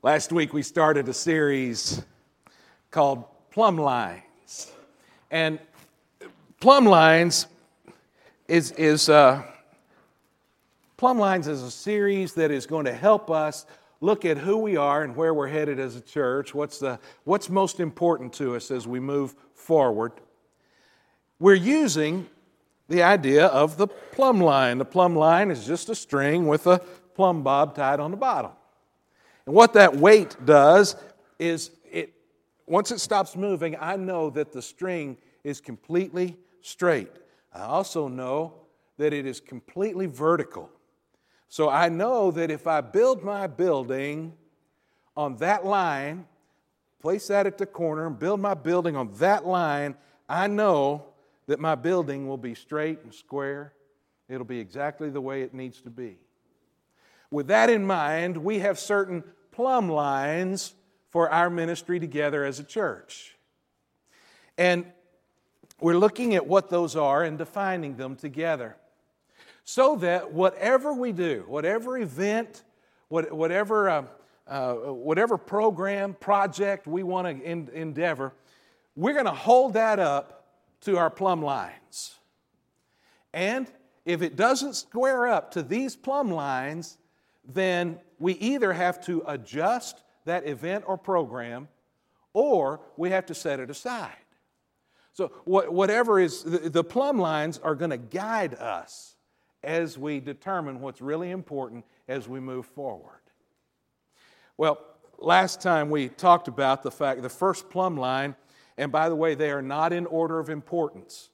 Last week we started a series called Plumb Lines. And Plumb Lines is a series that is going to help us look at who we are and where we're headed as a church, what's most important to us as we move forward. We're using the idea of the plumb line. The plumb line is just a string with a plumb bob tied on the bottom. And what that weight does is, once it stops moving, I know that the string is completely straight. I also know that it is completely vertical. So I know that if I build my building on that line, place that at the corner and build my building on that line, I know that my building will be straight and square. It'll be exactly the way it needs to be. With that in mind, we have certain plumb lines for our ministry together as a church. And we're looking at what those are and defining them together, so that whatever we do, whatever event, whatever program, project we want to endeavor, we're going to hold that up to our plumb lines. And if it doesn't square up to these plumb lines, then we either have to adjust that event or program, or we have to set it aside. So whatever is, the plumb lines are going to guide us as we determine what's really important as we move forward. Well, last time we talked about the first plumb line, and by the way, they are not in order of importance.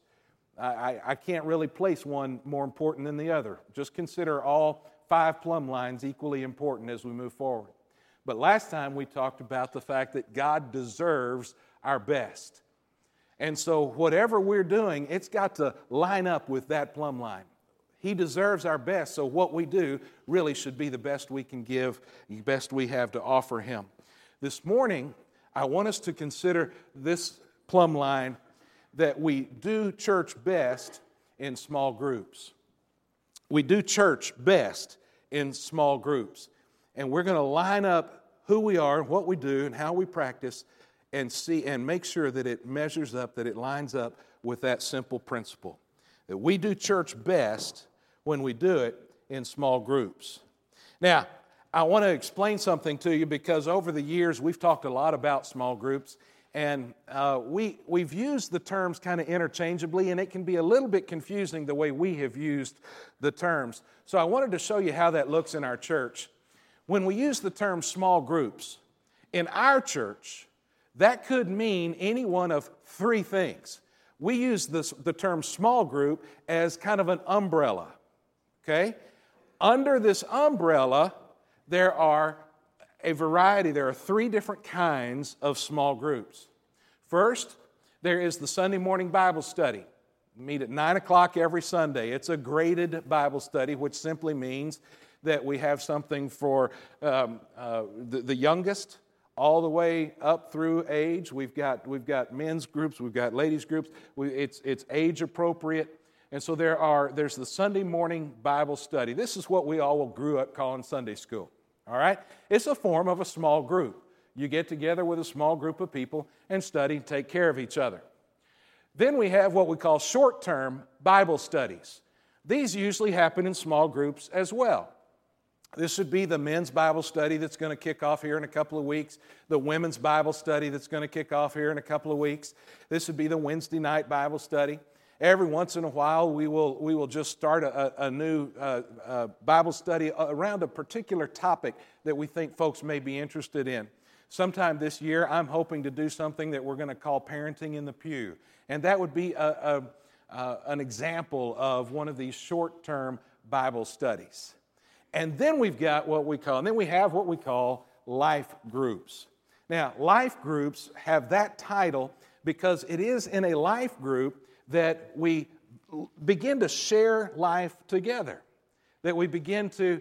I can't really place one more important than the other. Just consider all 5 plumb lines equally important as we move forward. But last time we talked about the fact that God deserves our best. And so whatever we're doing, it's got to line up with that plumb line. He deserves our best, so what we do really should be the best we can give, the best we have to offer Him. This morning, I want us to consider this plumb line that we do church best in small groups. We do church best in small groups. And we're going to line up who we are, what we do, and how we practice, and see and make sure that it measures up, that it lines up with that simple principle. That we do church best when we do it in small groups. Now, I want to explain something to you, because over the years we've talked a lot about small groups, and we've used the terms kind of interchangeably, and it can be a little bit confusing the way we have used the terms. So I wanted to show you how that looks in our church. When we use the term small groups, in our church, that could mean any one of 3 things. We use the term small group as kind of an umbrella, okay? Under this umbrella, there are a variety. There are 3 different kinds of small groups. First, there is the Sunday morning Bible study. We meet at 9 o'clock every Sunday. It's a graded Bible study, which simply means that we have something for the youngest all the way up through age. We've got men's groups, we've got ladies' groups. It's age appropriate. And so there's the Sunday morning Bible study. This is what we all grew up calling Sunday school. All right? It's a form of a small group. You get together with a small group of people and study and take care of each other. Then we have what we call short-term Bible studies. These usually happen in small groups as well. This would be the men's Bible study that's going to kick off here in a couple of weeks, the women's Bible study that's going to kick off here in a couple of weeks. This would be the Wednesday night Bible study. Every once in a while, we will just start a new Bible study around a particular topic that we think folks may be interested in. Sometime this year, I'm hoping to do something that we're going to call Parenting in the Pew. And that would be an example of one of these short-term Bible studies. And then we have what we call life groups. Now, life groups have that title because it is in a life group that we begin to share life together, that we begin to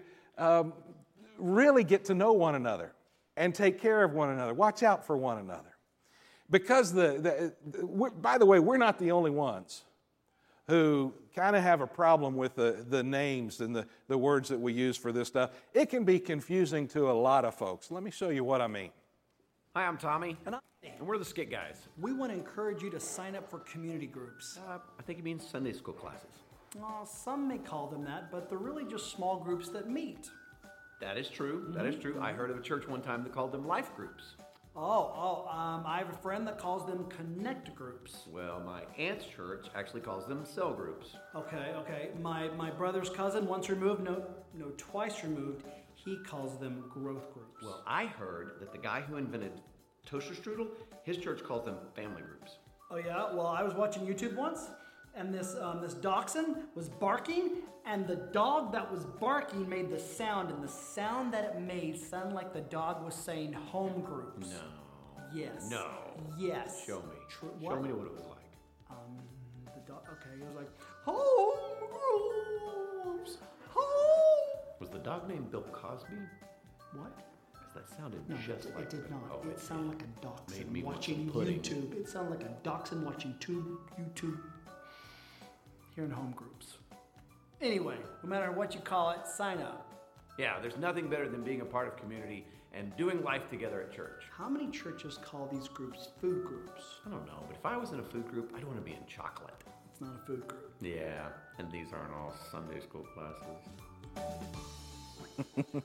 really get to know one another and take care of one another, watch out for one another. Because by the way, we're not the only ones who kind of have a problem with the names and the words that we use for this stuff. It can be confusing to a lot of folks. Let me show you what I mean. Hi, I'm Tommy. And I'm Dan. And we're the Skit Guys. We want to encourage you to sign up for community groups. I think it means Sunday school classes. Well, some may call them that, but they're really just small groups that meet. That is true. That is true. I heard of a church one time that called them life groups. I have a friend that calls them connect groups. Well, my aunt's church actually calls them cell groups. Okay. My brother's cousin, once removed, no, twice removed, he calls them growth groups. Well, I heard that the guy who invented toaster strudel, his church calls them family groups. Oh yeah? Well, I was watching YouTube once, and this dachshund was barking, and the dog that was barking made the sound, and the sound that it made sounded like the dog was saying home groups. No. Yes. No. Yes. Show me. What? Show me what it was like. The dog. Okay, it was like home groups. Home. Was the dog named Bill Cosby? What? Because that sounded No, just like it did not. Oh, It sounded like a Made dachshund me want watching some pudding. YouTube. It sounded like a dachshund watching YouTube here in home groups. Anyway, no matter what you call it, sign up. Yeah, there's nothing better than being a part of community and doing life together at church. How many churches call these groups food groups? I don't know, but if I was in a food group, I'd want to be in chocolate. It's not a food group. Yeah, and these aren't all Sunday school classes.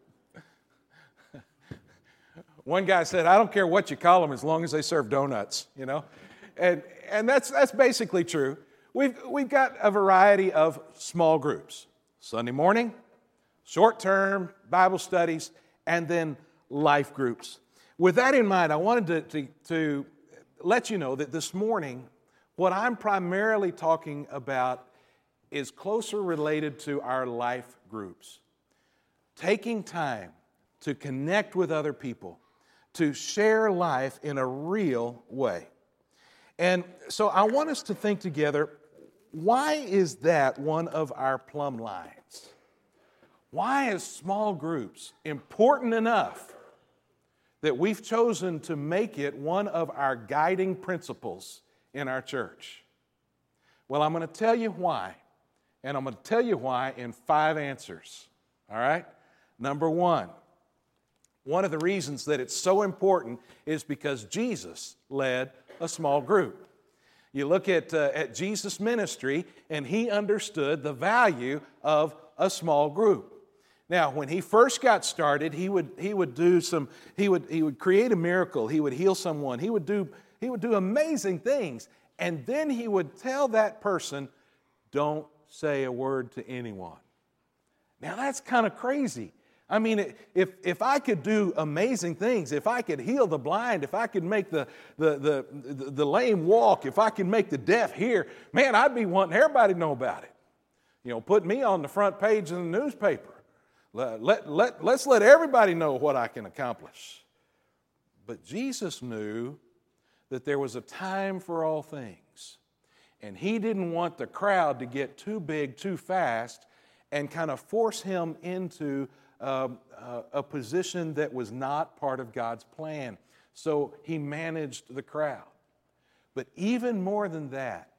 One guy said, I don't care what you call them as long as they serve donuts, you know? And that's basically true. We've got a variety of small groups. Sunday morning, short-term Bible studies, and then life groups. With that in mind, I wanted to let you know that this morning, what I'm primarily talking about is closer related to our life groups. Taking time to connect with other people, to share life in a real way. And so I want us to think together, why is that one of our plumb lines? Why is small groups important enough that we've chosen to make it one of our guiding principles in our church? Well, I'm going to tell you why. And I'm going to tell you why in 5 answers. All right? Number one of the reasons that it's so important is because Jesus led a small group. You look at Jesus' ministry, and he understood the value of a small group. Now, when he first got started, he would create a miracle. He would heal someone. He would do amazing things, and then he would tell that person, "Don't say a word to anyone." Now that's kind of crazy. I mean, if I could do amazing things, if I could heal the blind, if I could make the lame walk, if I could make the deaf hear, man, I'd be wanting everybody to know about it. You know, put me on the front page of the newspaper. Let's let everybody know what I can accomplish. But Jesus knew that there was a time for all things. And he didn't want the crowd to get too big too fast and kind of force him into a position that was not part of God's plan. So he managed the crowd. But even more than that,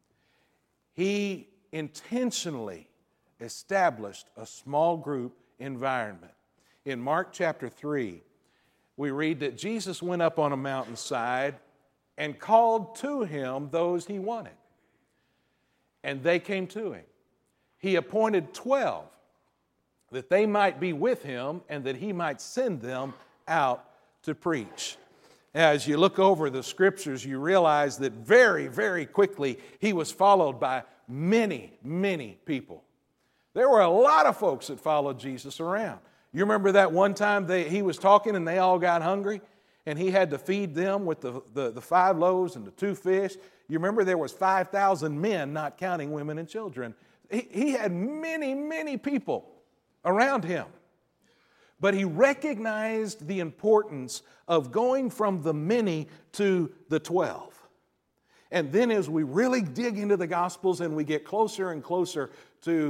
he intentionally established a small group environment. In Mark chapter 3, we read that Jesus went up on a mountainside and called to him those he wanted. And they came to him. He appointed 12 that they might be with him and that he might send them out to preach. As you look over the scriptures, you realize that very, very quickly he was followed by many, many people. There were a lot of folks that followed Jesus around. You remember that one time he was talking and they all got hungry and he had to feed them with the 5 loaves and the 2 fish. You remember there was 5,000 men, not counting women and children. He had many, many people around him. But he recognized the importance of going from the many to the 12. And then as we really dig into the Gospels and we get closer and closer to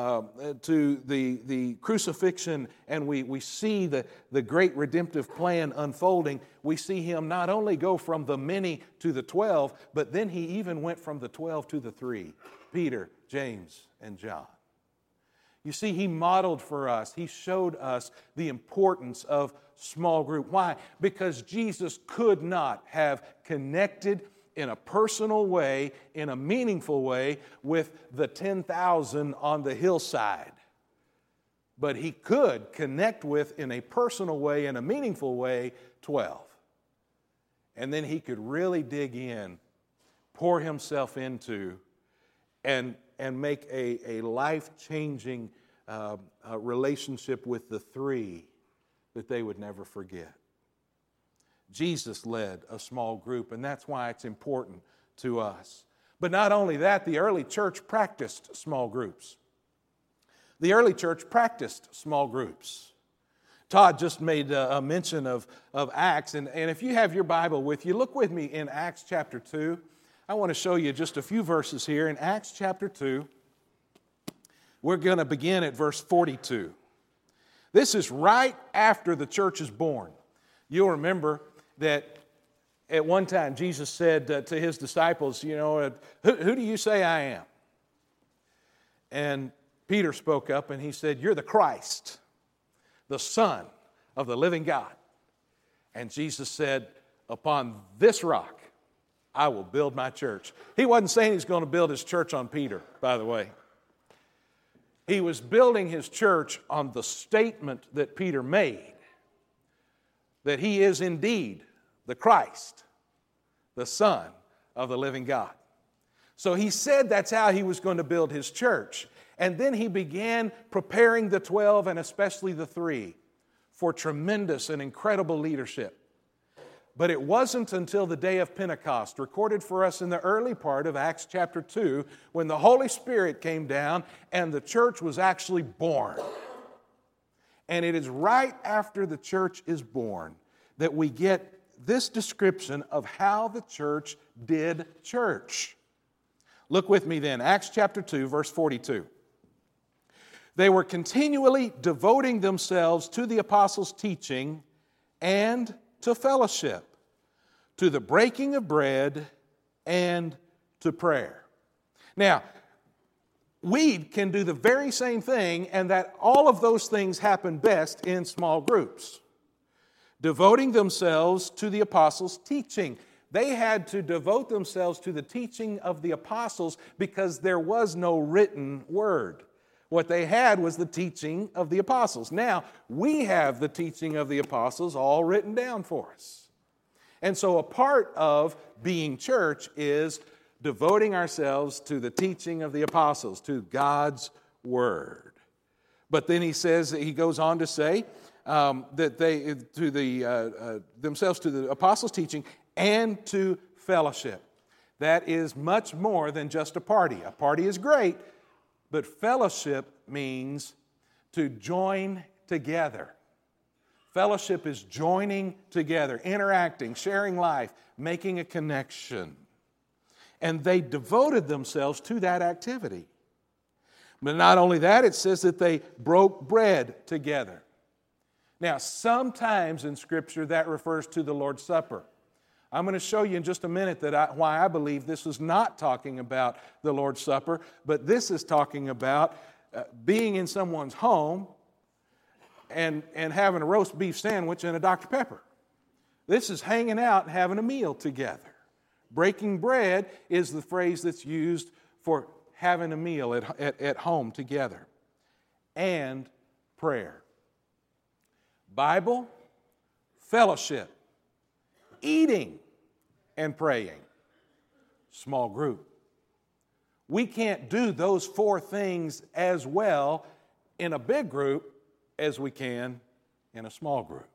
the crucifixion, and we see the great redemptive plan unfolding, we see him not only go from the many to the 12, but then he even went from the 12 to the 3, Peter, James, and John. You see, he modeled for us, he showed us the importance of small group. Why? Because Jesus could not have connected in a personal way, in a meaningful way, with the 10,000 on the hillside. But he could connect with, in a personal way, in a meaningful way, 12. And then he could really dig in, pour himself into, and make a life-changing relationship with the 3 that they would never forget. Jesus led a small group, and that's why it's important to us. But not only that, the early church practiced small groups. The early church practiced small groups. Todd just made a mention of Acts, and if you have your Bible with you, look with me in Acts chapter 2. I want to show you just a few verses here. In Acts chapter 2, we're going to begin at verse 42. This is right after the church is born. You'll remember that at one time Jesus said to his disciples, who do you say I am? And Peter spoke up and he said, you're the Christ, the Son of the living God. And Jesus said, upon this rock I will build my church. He wasn't saying he's going to build his church on Peter, by the way. He was building his church on the statement that Peter made, that he is indeed the Christ, the Son of the living God. So he said that's how he was going to build his church. And then he began preparing the 12, and especially the 3, for tremendous and incredible leadership. But it wasn't until the day of Pentecost, recorded for us in the early part of Acts chapter 2, when the Holy Spirit came down and the church was actually born. And it is right after the church is born that we get this description of how the church did church. Look with me then, Acts chapter 2, verse 42. They were continually devoting themselves to the apostles' teaching and to fellowship, to the breaking of bread, and to prayer. Now, we can do the very same thing, and that all of those things happen best in small groups. Devoting themselves to the apostles' teaching. They had to devote themselves to the teaching of the apostles because there was no written word. What they had was the teaching of the apostles. Now, we have the teaching of the apostles all written down for us. And so a part of being church is devoting ourselves to the teaching of the apostles, to God's word. But then he goes on to say that they themselves to the apostles' teaching and to fellowship. That is much more than just a party. A party is great, but fellowship means to join together. Fellowship is joining together, interacting, sharing life, making a connection. And they devoted themselves to that activity. But not only that, it says that they broke bread together. Now, sometimes in Scripture that refers to the Lord's Supper. I'm going to show you in just a minute why I believe this is not talking about the Lord's Supper, but this is talking about being in someone's home and having a roast beef sandwich and a Dr. Pepper. This is hanging out and having a meal together. Breaking bread is the phrase that's used for having a meal at home together. And prayer. Bible, fellowship, eating, and praying. Small group. We can't do those 4 things as well in a big group as we can in a small group.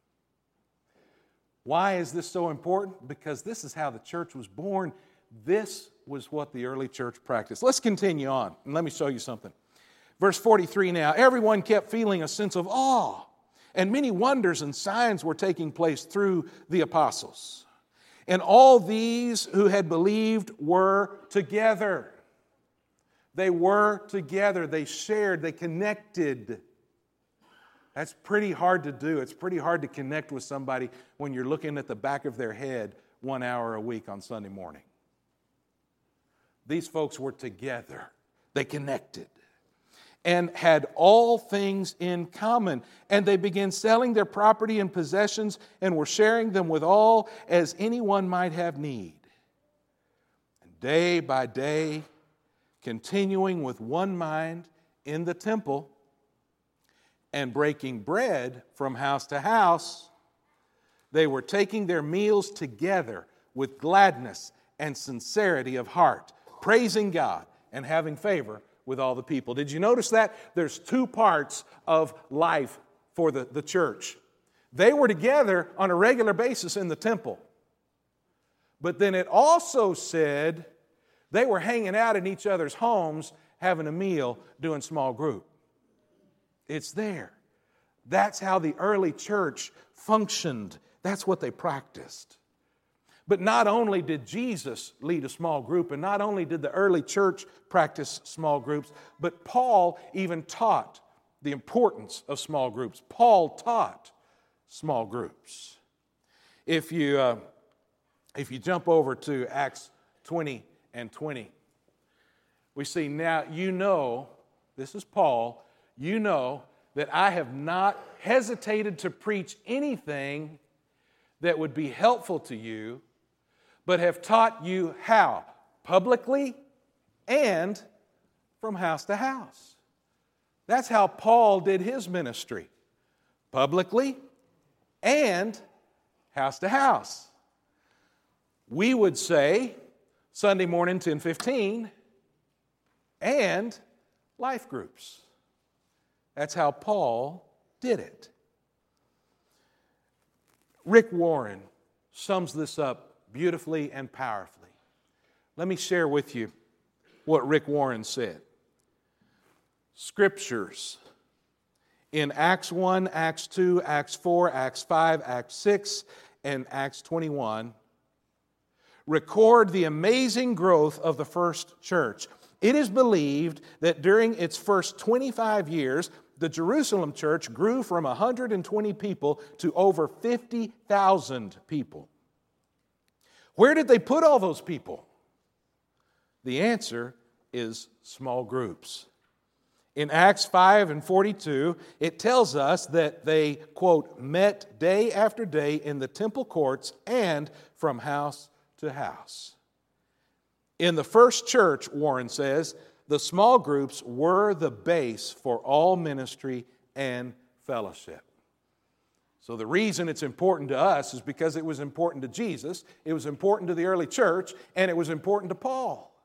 Why is this so important? Because this is how the church was born. This was what the early church practiced. Let's continue on, and let me show you something. Verse 43 now, everyone kept feeling a sense of awe, and many wonders and signs were taking place through the apostles. And all these who had believed were together. They were together. They shared. They connected. That's pretty hard to do. It's pretty hard to connect with somebody when you're looking at the back of their head 1 hour a week on Sunday morning. These folks were together. They connected and had all things in common. And they began selling their property and possessions and were sharing them with all as anyone might have need. And day by day, continuing with one mind in the temple and breaking bread from house to house, they were taking their meals together with gladness and sincerity of heart, praising God and having favor with all the people. Did you notice that? There's two parts of life for the church. They were together on a regular basis in the temple. But then it also said they were hanging out in each other's homes, having a meal, doing small group. It's there. That's how the early church functioned. That's what they practiced. But not only did Jesus lead a small group, and not only did the early church practice small groups, but Paul even taught the importance of small groups. Paul taught small groups. If you jump over to Acts 20 and 20, we see now, this is Paul, that I have not hesitated to preach anything that would be helpful to you, but have taught you how? Publicly and from house to house. That's how Paul did his ministry. Publicly and house to house. We would say Sunday morning 10:15 and life groups. That's how Paul did it. Rick Warren sums this up beautifully and powerfully. Let me share with you what Rick Warren said. Scriptures in Acts 1, Acts 2, Acts 4, Acts 5, Acts 6, and Acts 21 record the amazing growth of the first church. It is believed that during its first 25 years, the Jerusalem church grew from 120 people to over 50,000 people. Where did they put all those people? The answer is small groups. In Acts 5 and 42, it tells us that they, quote, met day after day in the temple courts and from house to house. In the first church, Warren says, the small groups were the base for all ministry and fellowship. So the reason it's important to us is because it was important to Jesus, it was important to the early church, and it was important to Paul.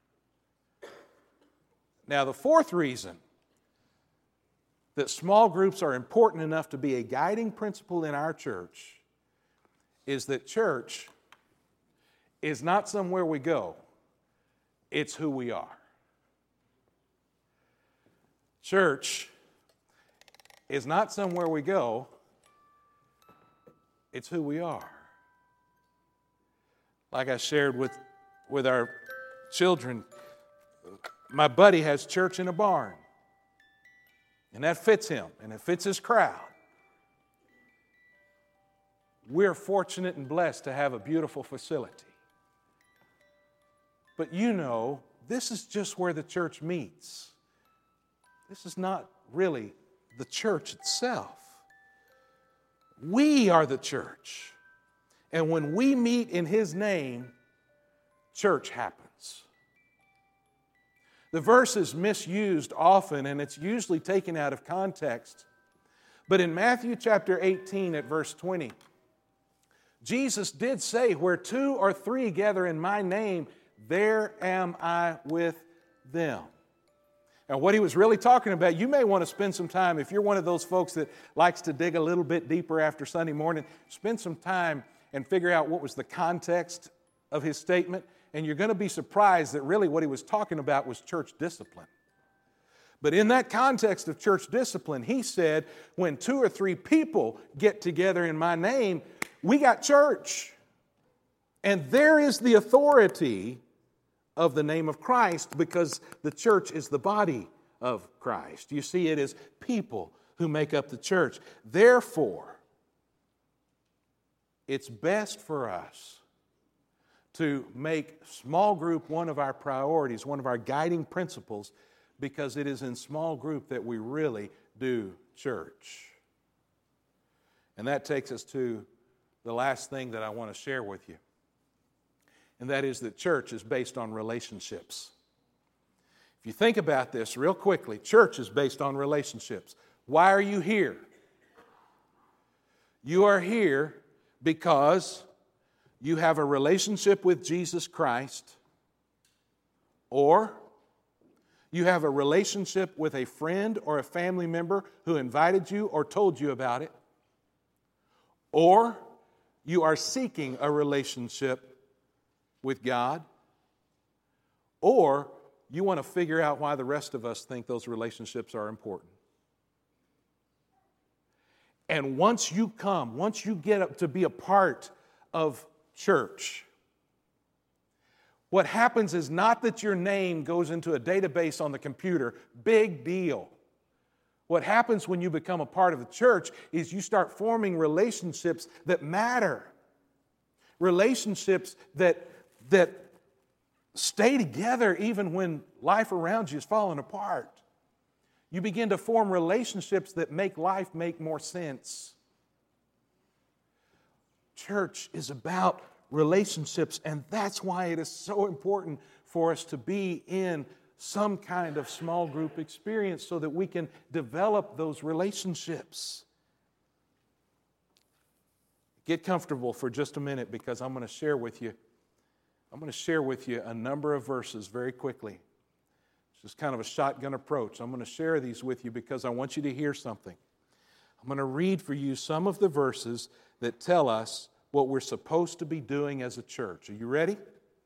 Now, the fourth reason that small groups are important enough to be a guiding principle in our church is that church is not somewhere we go, it's who we are. Church is not somewhere we go, it's who we are. Like I shared with our children, my buddy has church in a barn. And that fits him, and it fits his crowd. We're fortunate and blessed to have a beautiful facility. But this is just where the church meets. This is not really the church itself. We are the church. And when we meet in His name, church happens. The verse is misused often, and it's usually taken out of context. But in Matthew chapter 18 at verse 20, Jesus did say, where 2 or 3 gather in my name, there am I with them. Now, what He was really talking about, you may want to spend some time, if you're one of those folks that likes to dig a little bit deeper after Sunday morning, spend some time and figure out what was the context of His statement, and you're going to be surprised that really what He was talking about was church discipline. But in that context of church discipline, He said, when 2 or 3 people get together in my name, we got church. And there is the authority of the name of Christ because the church is the body of Christ. You see, it is people who make up the church. Therefore, it's best for us to make small group one of our priorities, one of our guiding principles, because it is in small group that we really do church. And that takes us to the last thing that I want to share with you. And that is that church is based on relationships. If you think about this real quickly, church is based on relationships. Why are you here? You are here because you have a relationship with Jesus Christ, or you have a relationship with a friend or a family member who invited you or told you about it, or you are seeking a relationship with God, or you want to figure out why the rest of us think those relationships are important. And once you get up to be a part of church, what happens is not that your name goes into a database on the computer. Big deal. What happens when you become a part of the church is you start forming relationships that matter. Relationships that stay together even when life around you is falling apart. You begin to form relationships that make life make more sense. Church is about relationships, and that's why it is so important for us to be in some kind of small group experience so that we can develop those relationships. Get comfortable for just a minute because I'm going to share with you a number of verses very quickly. It's just kind of a shotgun approach. I'm going to share these with you because I want you to hear something. I'm going to read for you some of the verses that tell us what we're supposed to be doing as a church. Are you ready?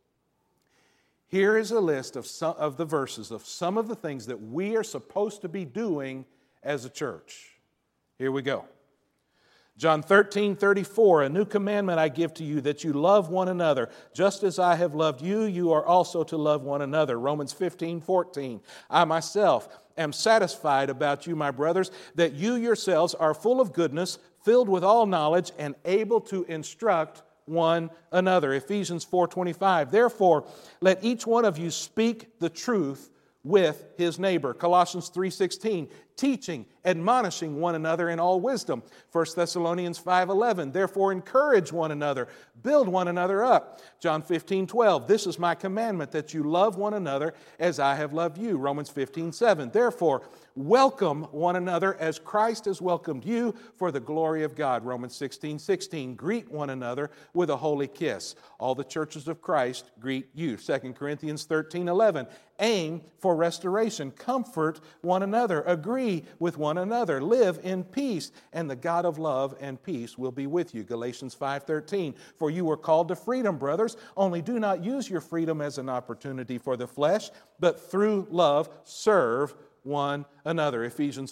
Here is a list of some of the verses of some of the things that we are supposed to be doing as a church. Here we go. John 13:34, a new commandment I give to you, that you love one another. Just as I have loved you, you are also to love one another. Romans 15:14, I myself am satisfied about you, my brothers, that you yourselves are full of goodness, filled with all knowledge, and able to instruct one another. Ephesians 4:25, therefore, let each one of you speak the truth with his neighbor. Colossians 3:16, teaching, admonishing one another in all wisdom. 1 Thessalonians 5:11, therefore encourage one another, build one another up. John 15:12, this is my commandment, that you love one another as I have loved you. Romans 15:7, therefore welcome one another as Christ has welcomed you for the glory of God. Romans 16:16, greet one another with a holy kiss. All the churches of Christ greet you. 2 Corinthians 13:11, aim for restoration, comfort one another, agree with one another, live in peace, and the God of love and peace will be with you. Galatians 5:13, for you were called to freedom, brothers, only do not use your freedom as an opportunity for the flesh, but through love serve one another. Ephesians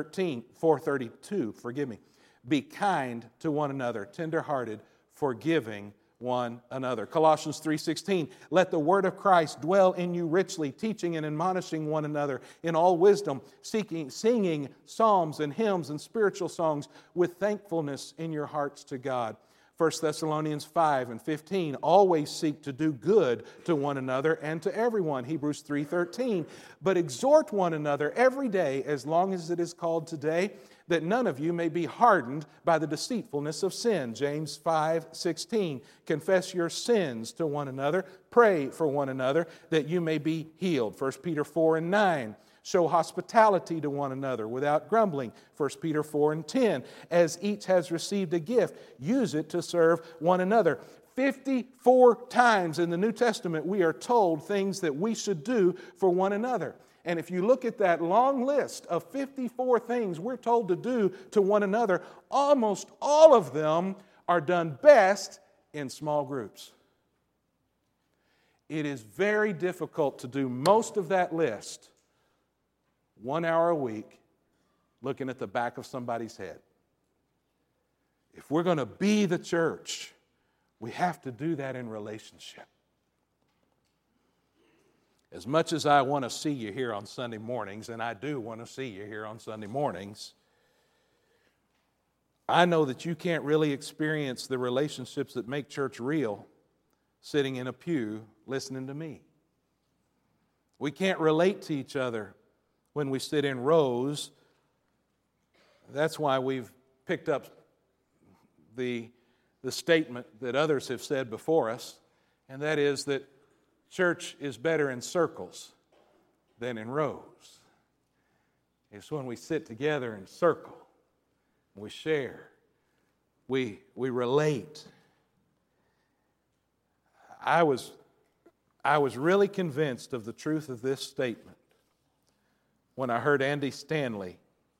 4:32, be kind to one another, tenderhearted, forgiving one another. Colossians 3:16, let the word of Christ dwell in you richly, teaching and admonishing one another in all wisdom, singing psalms and hymns and spiritual songs with thankfulness in your hearts to God. 1 Thessalonians 5:15, always seek to do good to one another and to everyone. Hebrews 3:13, but exhort one another every day as long as it is called today, that none of you may be hardened by the deceitfulness of sin. James 5:16, confess your sins to one another, pray for one another that you may be healed. 1 Peter 4:9, show hospitality to one another without grumbling. 1 Peter 4:10, as each has received a gift, use it to serve one another. 54 times in the New Testament we are told things that we should do for one another. And if you look at that long list of 54 things we're told to do to one another, almost all of them are done best in small groups. It is very difficult to do most of that list 1 hour a week looking at the back of somebody's head. If we're going to be the church, We have to do that in relationship. As much as I want to see you here on Sunday mornings, and I do want to see you here on Sunday mornings, I know that you can't really experience the relationships that make church real sitting in a pew listening to me. We can't relate to each other when we sit in rows. That's why we've picked up the statement that others have said before us, and that is that church is better in circles than in rows. It's when we sit together in circle, we share, we relate. I was really convinced of the truth of this statement when I heard Andy Stanley.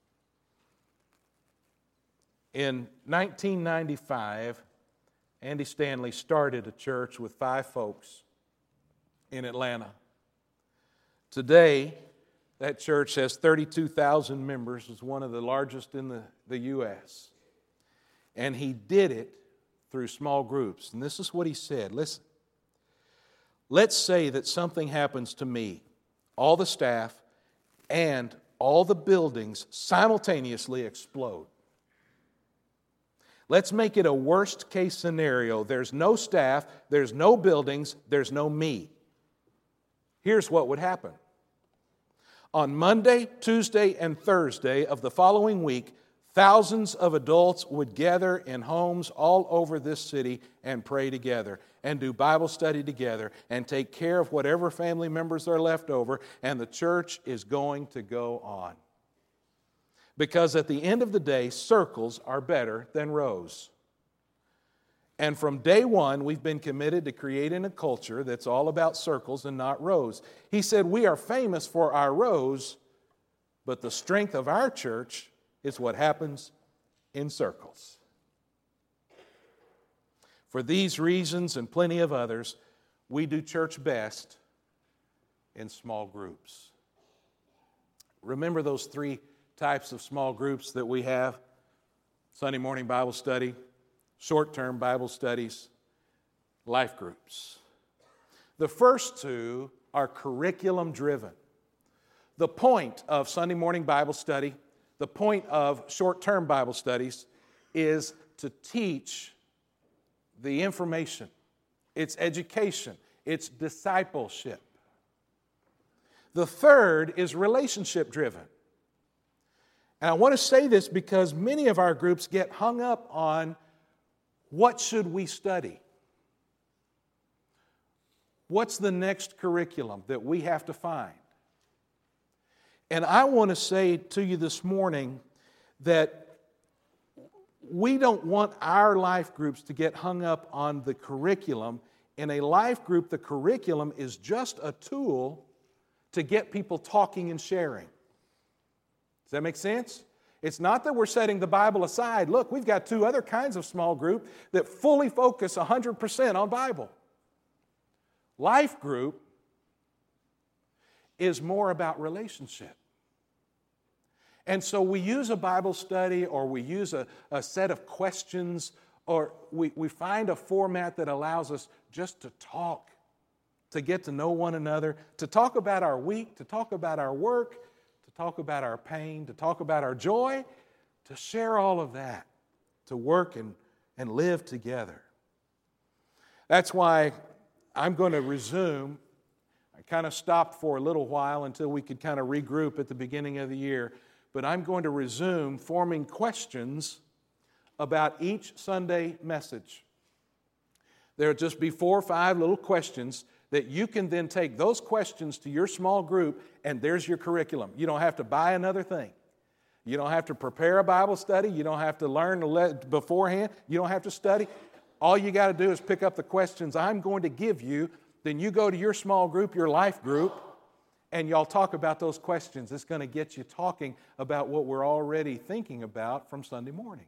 In 1995, Andy Stanley started a church with 5 folks in Atlanta. Today, that church has 32,000 members. It's one of the largest in the U.S. And he did it through small groups. And this is what he said. Listen. Let's say that something happens to me, all the staff, and all the buildings simultaneously explode. Let's make it a worst case scenario. There's no staff, there's no buildings, there's no me. Here's what would happen. On Monday, Tuesday, and Thursday of the following week, thousands of adults would gather in homes all over this city and pray together and do Bible study together and take care of whatever family members are left over, and the church is going to go on. Because at the end of the day, circles are better than rows. And from day one, we've been committed to creating a culture that's all about circles and not rows. He said, we are famous for our rows, but the strength of our church is what happens in circles. For these reasons and plenty of others, we do church best in small groups. Remember those 3 types of small groups that we have? Sunday morning Bible study, short-term Bible studies, life groups. The first 2 are curriculum-driven. The point of Sunday morning Bible study, the point of short-term Bible studies, is to teach the information. It's education. It's discipleship. The third is relationship-driven. And I want to say this because many of our groups get hung up on what should we study? What's the next curriculum that we have to find? And I want to say to you this morning that we don't want our life groups to get hung up on the curriculum. In a life group, the curriculum is just a tool to get people talking and sharing. Does that make sense? It's not that we're setting the Bible aside. Look, we've got 2 other kinds of small group that fully focus 100% on Bible. Life group is more about relationship. And so we use a Bible study, or we use a set of questions, or we find a format that allows us just to talk, to get to know one another, to talk about our week, to talk about our work, to talk about our pain, to talk about our joy, to share all of that, to work and live together. That's why I'm going to resume. I kind of stopped for a little while until we could kind of regroup at the beginning of the year, but I'm going to resume forming questions about each Sunday message. There'll just be 4 or 5 little questions that you can then take those questions to your small group, and there's your curriculum. You don't have to buy another thing. You don't have to prepare a Bible study. You don't have to learn beforehand. You don't have to study. All you got to do is pick up the questions I'm going to give you. Then you go to your small group, your life group, and y'all talk about those questions. It's going to get you talking about what we're already thinking about from Sunday morning.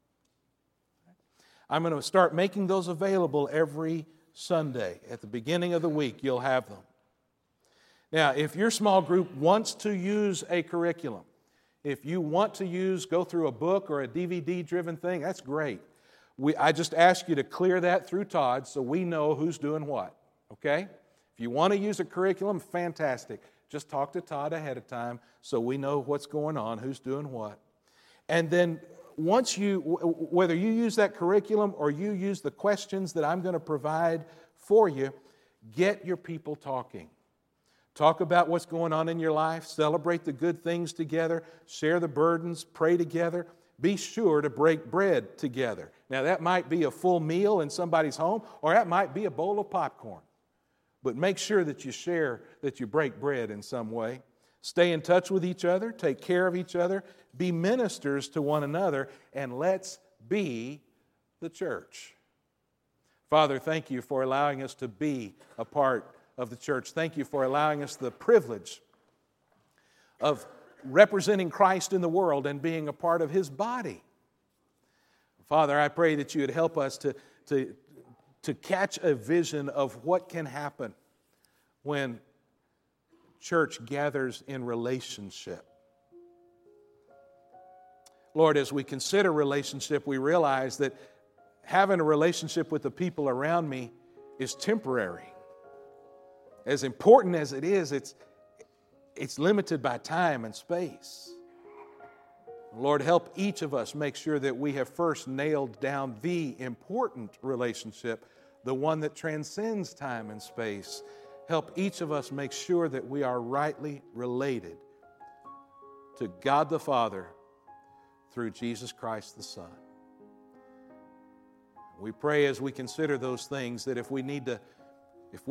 I'm going to start making those available every Sunday. At the beginning of the week, you'll have them. Now, if your small group wants to use a curriculum, if you want to go through a book or a DVD-driven thing, that's great. I just ask you to clear that through Todd so we know who's doing what, okay? If you want to use a curriculum, fantastic. Just talk to Todd ahead of time so we know what's going on, who's doing what. And then whether you use that curriculum or you use the questions that I'm going to provide for you, get your people talking. Talk about what's going on in your life. Celebrate the good things together. Share the burdens. Pray together. Be sure to break bread together. Now, that might be a full meal in somebody's home, or that might be a bowl of popcorn. But make sure that you share, that you break bread in some way. Stay in touch with each other. Take care of each other. Be ministers to one another. And let's be the church. Father, thank you for allowing us to be a part of the church. Thank you for allowing us the privilege of representing Christ in the world and being a part of His body. Father, I pray that you would help us to catch a vision of what can happen when church gathers in relationship. Lord, as we consider relationship, we realize that having a relationship with the people around me is temporary. As important as it is, it's limited by time and space. Lord, help each of us make sure that we have first nailed down the important relationship, the one that transcends time and space. Help each of us make sure that we are rightly related to God the Father through Jesus Christ the Son. We pray as we consider those things that if we need to